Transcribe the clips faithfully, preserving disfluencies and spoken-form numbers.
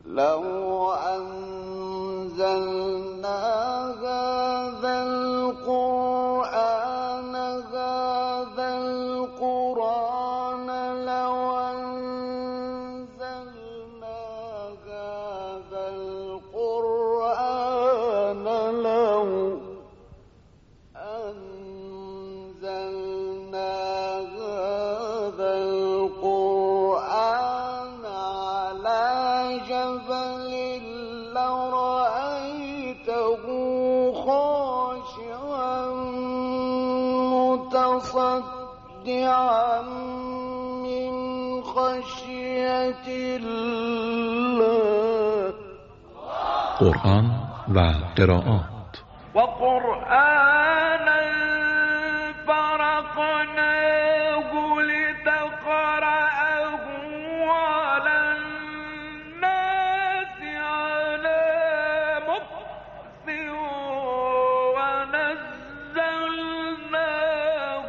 لو أنزلنا هذا القرآن هذا القرآن لو أنزلنا هذا القرآن لو أنزلنا هذا القرآن على جبل لرأيته خاشعا متصدعا من خشية الله. قرآن و قرائات. و قرآنا فرقناه لتقرأه على الناس على مكث ونزلناه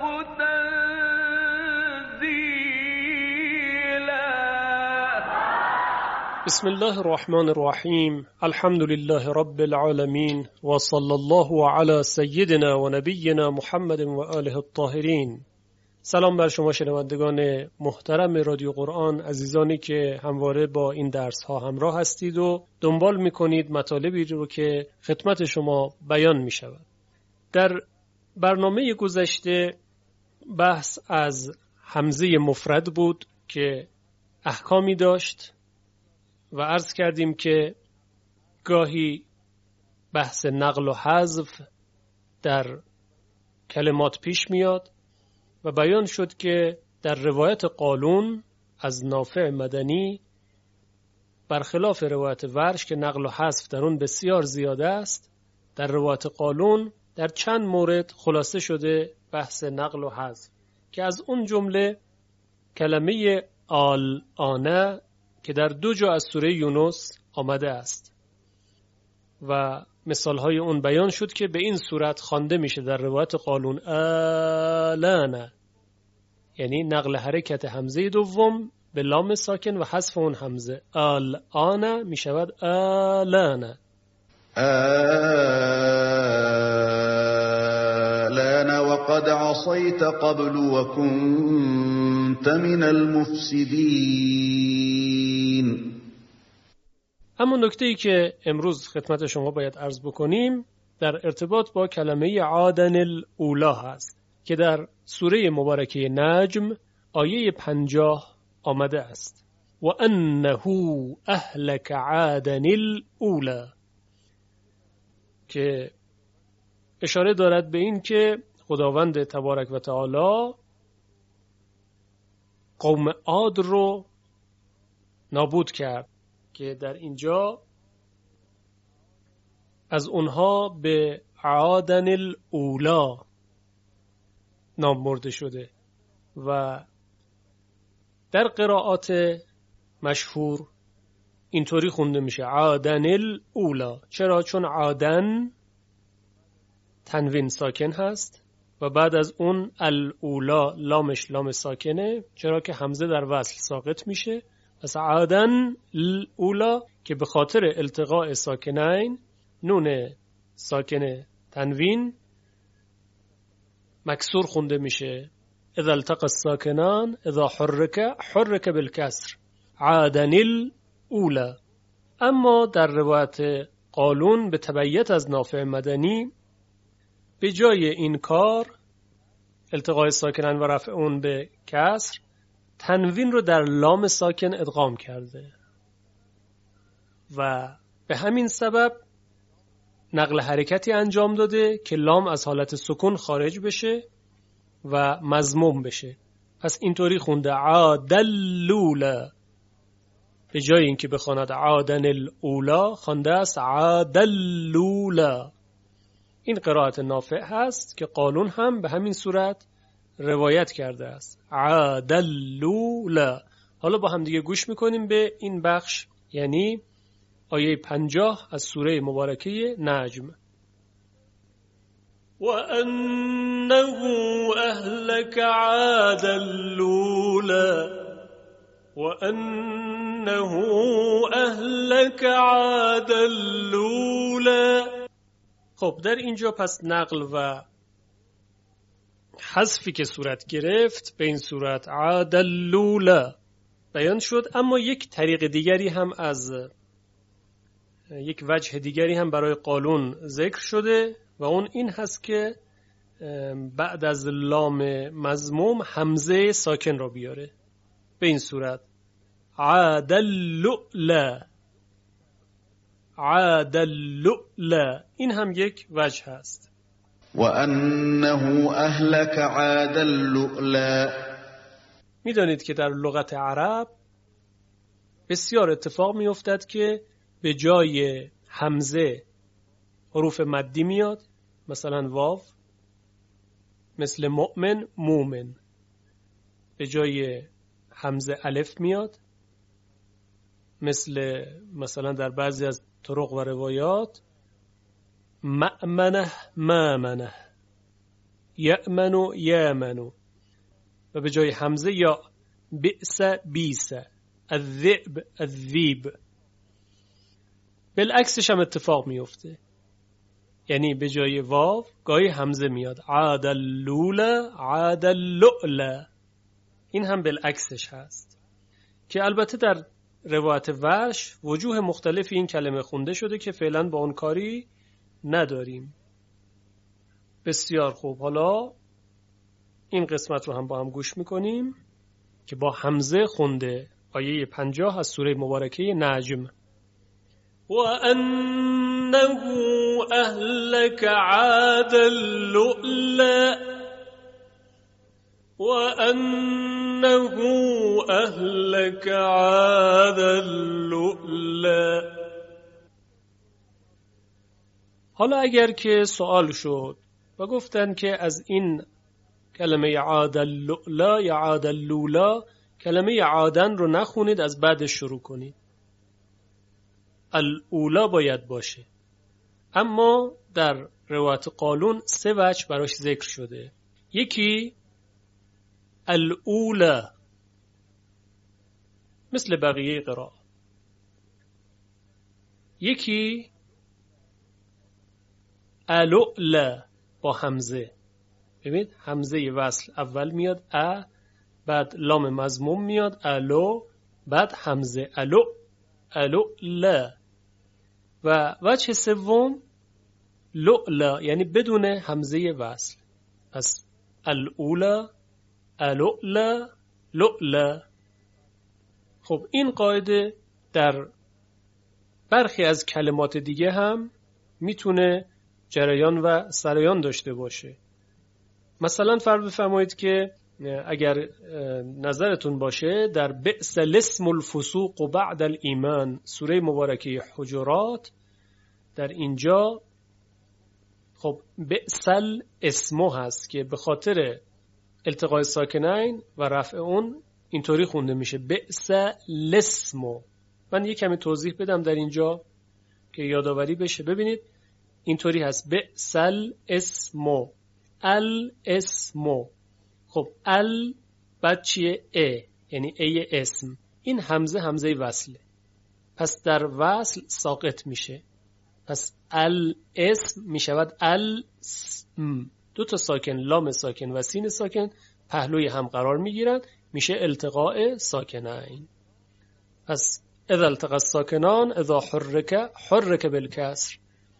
تنزيلا. بسم الله الرحمن الرحیم. الحمد لله رب العالمین و صلی الله علی سیدنا و نبینا محمد و آله الطاهرین. سلام بر شما شنوندگان محترم رادیو قرآن، عزیزانی که همواره با این درس ها همراه هستید و دنبال میکنید مطالبی رو که خدمت شما بیان می شود. در برنامه گذشته بحث از همزه مفرد بود که احکامی داشت و عرض کردیم که گاهی بحث نقل و حذف در کلمات پیش میاد و بیان شد که در روایت قالون از نافع مدنی برخلاف روایت ورش که نقل و حذف در اون بسیار زیاده است، در روایت قالون در چند مورد خلاصه شده بحث نقل و حذف که از اون جمله کلمه آلانه که در دو جا از سوره یونس آمده است و مثالهای اون بیان شد که به این صورت خوانده میشه در روایت قالون آلانه، یعنی نقل حرکت همزه دوم به لام ساکن و حذف اون همزه. آلانه میشود آلانه. آلانه وقد عصیت قبل و كنت من المفسدین. اما نکته‌ای که امروز خدمت شما باید عرض بکنیم در ارتباط با کلمه عادن الاولا هست که در سوره مبارکه نجم آیه پنجاه آمده است و انه اهلک عادن الاولا، که اشاره دارد به این که خداوند تبارک و تعالی قوم عاد رو نابود کرد که در اینجا از اونها به عادن الاولا نام برده شده و در قرائات مشهور اینطوری خونده میشه عادن الاولا. چرا؟ چون عادن تنوین ساکن هست و بعد از اون الاولا لامش لام ساکنه، چرا که همزه در وصل ساقط میشه. پس عادن الاولا که به خاطر التقاء ساکنین نون ساکن تنوین مکسور خونده میشه. اذا التقى الساکنان اذا حرک حرک بالکسر عادن الاولا. اما در روایت قالون به تبعیت از نافع مدنی به جای این کار التقاء ساکنین و رفع اون به کسر تنوین رو در لام ساکن ادغام کرده و به همین سبب نقل حرکتی انجام داده که لام از حالت سکون خارج بشه و مضموم بشه. پس اینطوری خونده عادلولا، به جای اینکه بخواند عادن الاولا خونده است عادلولا. این قرائت نافع هست که قالون هم به همین صورت روایت کرده است عادلولا. حالا با هم دیگه گوش میکنیم به این بخش، یعنی آیه پنجاه از سوره مبارکه نجم. و انه اهلک عادلولا و ان وأنه أهلك عاد اللولا. خب در اینجا پس نقل و حذفی که صورت گرفت به این صورت عاد اللولا بیان شد، اما یک طریق دیگری هم از یک وجه دیگری هم برای قالون ذکر شده و اون این هست که بعد از لام مضموم همزه ساکن را بیاره به این صورت عاد اللؤلا، عاد اللؤلا. این هم یک وجه هست. وأنه أهلك عاد اللؤلا. میدانید که در لغت عرب بسیار اتفاق می افتد که به جای همزه حروف مدی میاد، مثلا واو، مثل مؤمن مومن. به جای همزه الف میاد، مثل مثلا در بعضی از طرق و روایات مأمنه مامنه، یأمنو یامنو. و به جای همزه یا بئس بیس، الذئب الذیب. بالعکسش هم اتفاق میفته، یعنی به جای واو گاهی همزه میاد، عاد اللولا عاد اللؤلا. این هم بالعکسش هست که البته در روایت ورش وجوه مختلفی این کلمه خونده شده که فعلا با اون کاری نداریم. بسیار خوب، حالا این قسمت رو هم با هم گوش میکنیم که با همزه خونده آیه پنجاه از سوره مبارکه نجم. وَأَنَّهُ أَهْلَكَ عَادَ اللُّؤْلَا وَأَنَّهُ أَهْلَكَ عَادَ اللُّؤْلَا. حالا اگر که سوال شد و گفتن که از این کلمه عاد اللؤلا یا عاد اللولا کلمه عادن رو نخونید، از بعدش شروع کنید، الاولا باید باشه. اما در روایت قالون سه وجه براش ذکر شده. یکی الاولا مثل بقیه قراء، یکی الؤلا با همزه. ببینید همزه وصل اول میاد ا، بعد لام مضموم میاد الو، بعد همزه الو الو لا. و وجه سوم لؤلا، یعنی بدون همزه وصل. پس الاولا الؤلا لؤلا. خب این قاعده در برخی از کلمات دیگه هم میتونه جریان و سریان داشته باشه. مثلا فرض بفرمایید که اگر نظرتون باشه در بئس الاسم الفسوق بعد الایمان سوره مبارکه حجرات، در اینجا خب بئس الاسم هست که به خاطر التقاء ساکنین و رفع اون اینطوری خونده میشه بئس الاسم. من یک کمی توضیح بدم در اینجا که یادآوری بشه. ببینید اینطوری هست بئس الاسم، الاسم. خب ال بعد چیه؟ ا، یعنی ای اسم. این همزه همزه وصله، پس در وصل ساقط میشه. پس الاسم میشود الاسم. دو تا ساکن، لام ساکن و سین ساکن پهلوی هم قرار میگیرن، میشه التقاء ساکنین. پس اذا التقى الساکنان اذا حرک حرک بالکسر،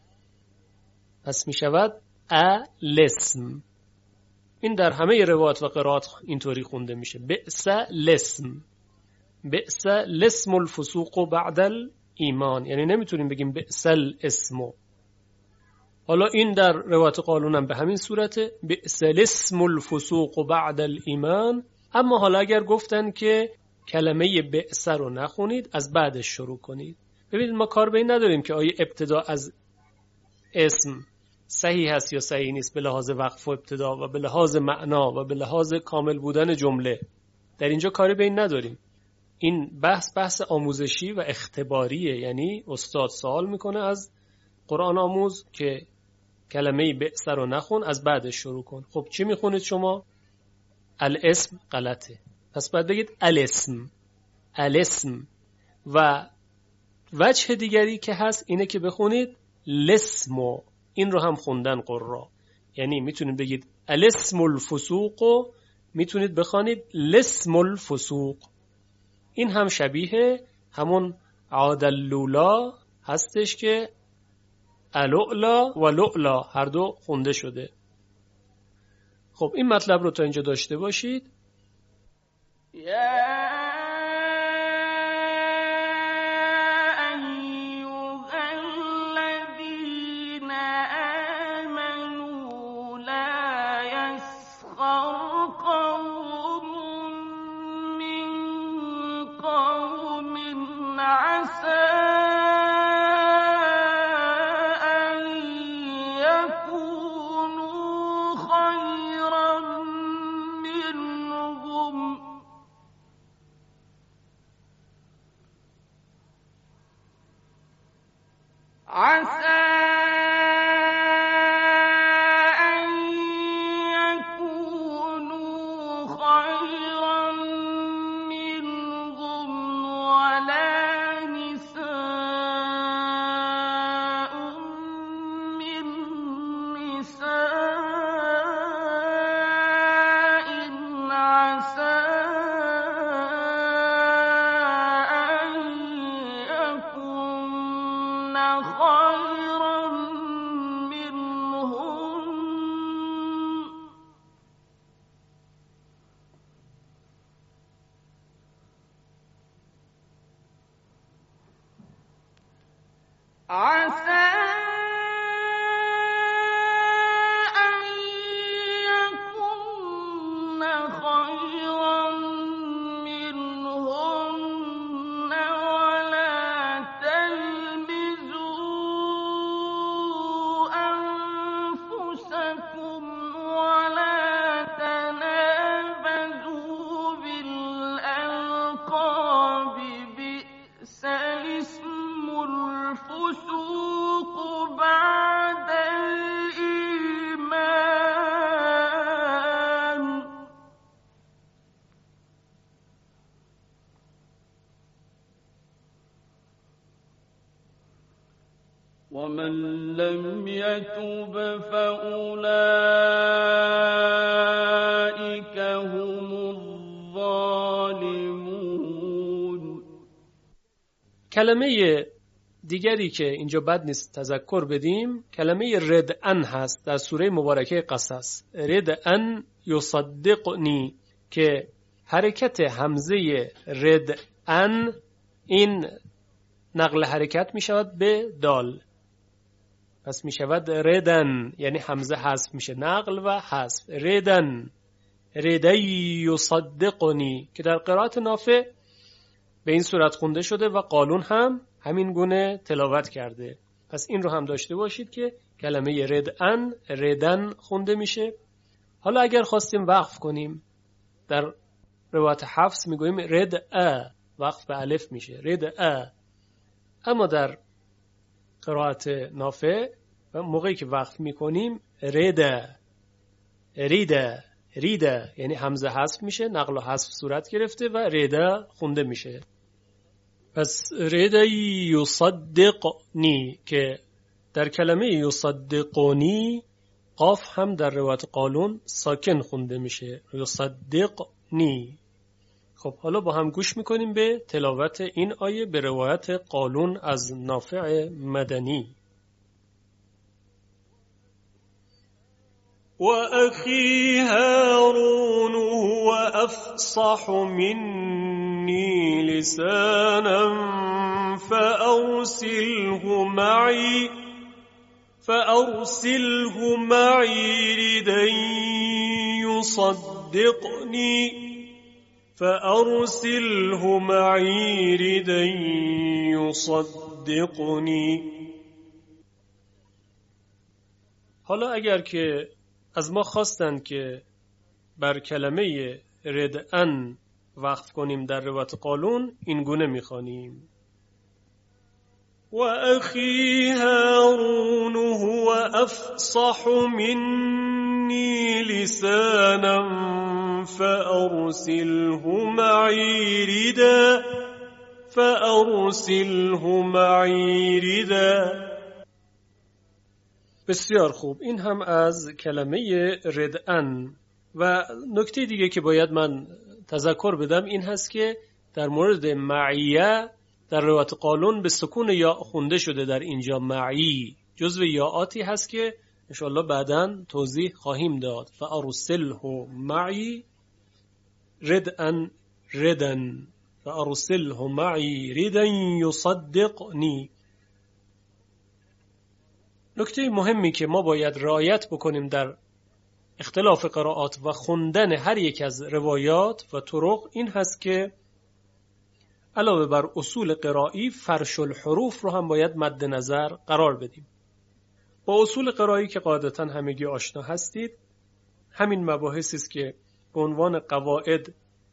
پس میشود الاسم. این در همه روایات و قرائات اینطوری خونده میشه بئس الاسم، بئس الاسم الفسوق بعد الایمان. یعنی نمیتونیم بگیم بئس الاسم. حالا این در روایت قالون هم به همین صورته بئس الاسم الفسوق بعد الایمان. اما حالا اگر گفتن که کلمه بئس رو نخونید، از بعدش شروع کنید. ببینید ما کار به این نداریم که آیا ابتدا از اسم صحیح هست یا صحیح نیست به لحاظ وقف و ابتدا و به لحاظ معنا و به لحاظ کامل بودن جمله. در اینجا کاری به این نداریم. این بحث بحث آموزشی و اختباریه، یعنی استاد سوال میکنه از قرآن آموز که کلمه بئس رو نخون، از بعدش شروع کن. خب چی میخونید شما؟ الاسم غلطه، پس باید بگید الاسم، الاسم. و وجه دیگری که هست اینه که بخونید لسمو، این رو هم خوندن قرا، یعنی میتونید بگید الاسم الفسوق و میتونید بخونید لسم الفسوق. این هم شبیه همون عادلولا هستش که الولا و لولا هر دو خونده شده. خب این مطلب رو تا اینجا داشته باشید. ومن لم يتب فأولئك هم الظالمون. کلمه دیگری که اینجا بد نیست تذکر بدیم کلمه ردعن هست در سوره مبارکه قصص. ردعن یصدقنی که حرکت همزه ردعن این نقل حرکت می شود به دال، پس می شود ردن، یعنی همزه حذف میشه، نقل و حذف. ردن ردی یصدقنی که در قرائت نافع به این صورت خونده شده و قالون هم همین گونه تلاوت کرده. پس این رو هم داشته باشید که کلمه ردن ردن خونده میشه. حالا اگر خواستیم وقف کنیم در روایت حفص میگوییم ردأ، وقف به الف میشه ردأ. اما در قرائت نافع موقعی که وقف میکنیم رده ریده ریده، یعنی همزه حذف میشه، نقل و حذف صورت گرفته و رده خونده میشه. پس رده یصدقنی که در کلمه یصدقنی قاف هم در روایت قالون ساکن خونده میشه، یصدقنی. خب حالا با هم گوش میکنیم به تلاوت این آیه به روایت قالون از نافع مدنی. و اخی هارون هو افصح منی لسانا فارسله معی فارسله معی ردا یصدقنی فأرسله معي ردا يصدقني. حالا اگر که از ما خواستند که بر کلمه ردعن وقف کنیم در روایت قالون، این گونه میخوانیم: و اخی هارون هو افصح منی لسانا فأرسله معي ردا فأرسله معي ردا. بسیار خوب، این هم از کلمه ردعن. و نکته دیگه که باید من تذکر بدم این هست که در مورد معیه در روایت قالون به سکون یا خونده شده. در اینجا معی جزو یاعاتی هست که انشاءالله بعداً توضیح خواهیم داد. فأرسله معی ردعن ردن فأرسله معی ردن یصدقنی. نکته مهمی که ما باید رعایت بکنیم در اختلاف قرائات و خوندن هر یک از روایات و طرق این هست که علاوه بر اصول قرائی فرش الحروف رو هم باید مد نظر قرار بدیم. با اصول قرائی که قاعدتاً همگی آشنا هستید، همین مباحثی است که به عنوان قواعد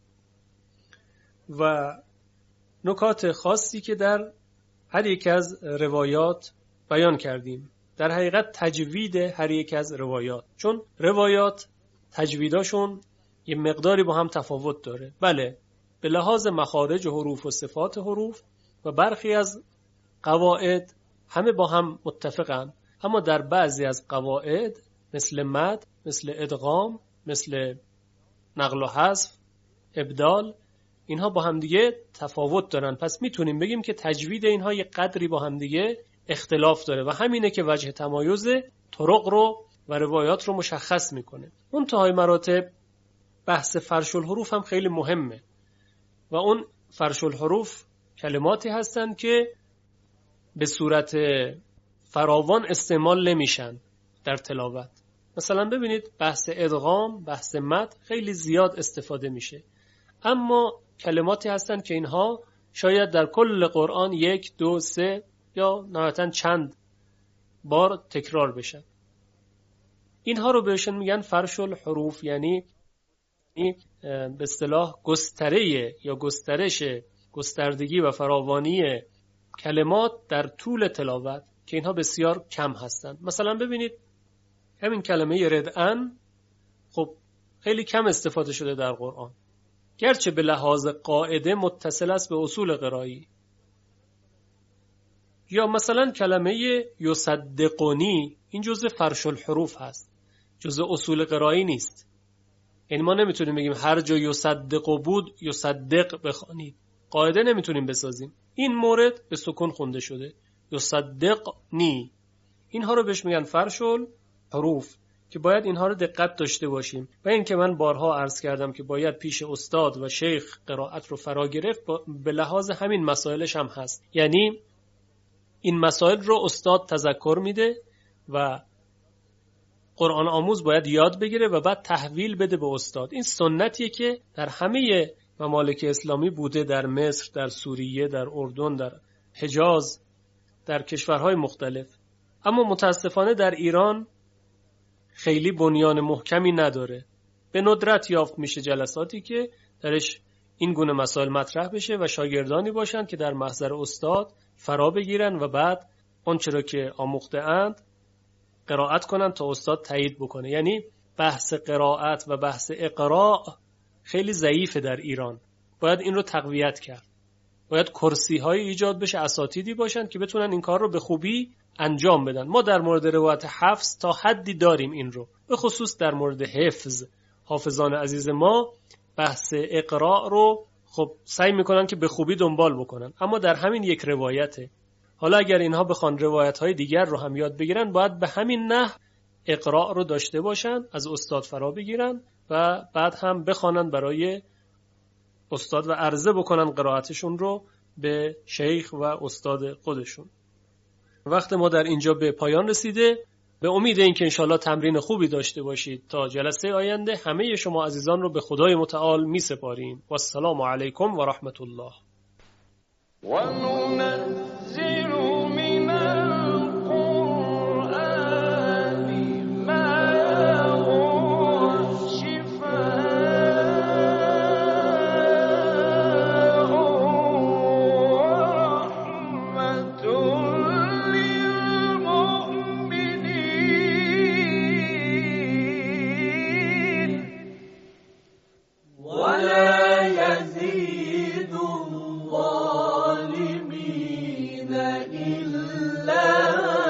و نکات خاصی که در هر یک از روایات بیان کردیم. در حقیقت تجوید هر یک از روایات، چون روایات تجویداشون یه مقداری با هم تفاوت داره. بله، به لحاظ مخارج حروف و صفات حروف و برخی از قواعد همه با هم متفقن، اما در بعضی از قواعد مثل مد، مثل ادغام، مثل نقل و حذف، ابدال، اینها با هم دیگه تفاوت دارن. پس میتونیم بگیم که تجوید اینها یه قدری با هم دیگه اختلاف داره و همینه که وجه تمایز طرق رو و روایات رو مشخص میکنه. منتهای مراتب بحث فرش الحروف هم خیلی مهمه و اون فرش الحروف کلماتی هستن که به صورت فراوان استعمال نمیشن در تلاوت. مثلا ببینید بحث ادغام، بحث مد خیلی زیاد استفاده میشه، اما کلماتی هستن که اینها شاید در کل قرآن یک، دو، سه یا نهایتاً چند بار تکرار بشن. اینها رو بهشون میگن فرش الحروف، یعنی به اصطلاح گستره یا گسترش گستردگی و فراوانی کلمات در طول تلاوت که اینها بسیار کم هستند. مثلا ببینید همین کلمه ردعن خب خیلی کم استفاده شده در قرآن، گرچه به لحاظ قاعده متصل است به اصول قرایی. یا مثلا کلمه یصدقنی، این جزء فرش الحروف هست، جزء اصول قرایی نیست. یعنی ما نمیتونیم بگیم هر جا یصدق بود یصدق بخوانید، قاعده نمیتونیم بسازیم. این مورد به سکون خونده شده، یصدقنی. اینها رو بهش میگن فرش الحروف که باید اینها رو دقت داشته باشیم. و این که من بارها عرض کردم که باید پیش استاد و شیخ قرائت رو فرا گرفت، به لحاظ همین مسائلش هم هست. یعنی این مسائل رو استاد تذکر میده و قرآن آموز باید یاد بگیره و بعد تحویل بده به استاد. این سنتیه که در همه ممالک اسلامی بوده، در مصر، در سوریه، در اردن، در حجاز، در کشورهای مختلف. اما متاسفانه در ایران خیلی بنیان محکمی نداره. به ندرت یافت میشه جلساتی که درش این گونه مسائل مطرح بشه و شاگردانی باشن که در محضر استاد فرا بگیرن و بعد آنچه را که آموخته اند قرائت کنن تا استاد تایید بکنه. یعنی بحث قرائت و بحث اقراء خیلی ضعیفه در ایران. باید این رو تقویت کرد. باید کرسی های ایجاد بشه، اساتیدی باشن که بتونن این کار رو به خوبی انجام بدن. ما در مورد روایت حفظ تا حدی داریم این رو، به خصوص در مورد حفظ. حافظان عزیز ما بحث اقراء رو خب سعی میکنن که به خوبی دنبال بکنن، اما در همین یک روایته. حالا اگر اینها بخوان روایت‌های دیگر رو هم یاد بگیرن، باید به همین نحو اقراء رو داشته باشن، از استاد فرا بگیرن و بعد هم بخوانن برای استاد و عرضه بکنن قرائتشون رو به شیخ و استاد خودشون. وقت ما در اینجا به پایان رسیده. به امید اینکه انشالله تمرین خوبی داشته باشید تا جلسه آینده همه شما عزیزان رو به خدای متعال می سپاریم. و السلام علیکم و رحمت الله. ولا يزيد الله إلا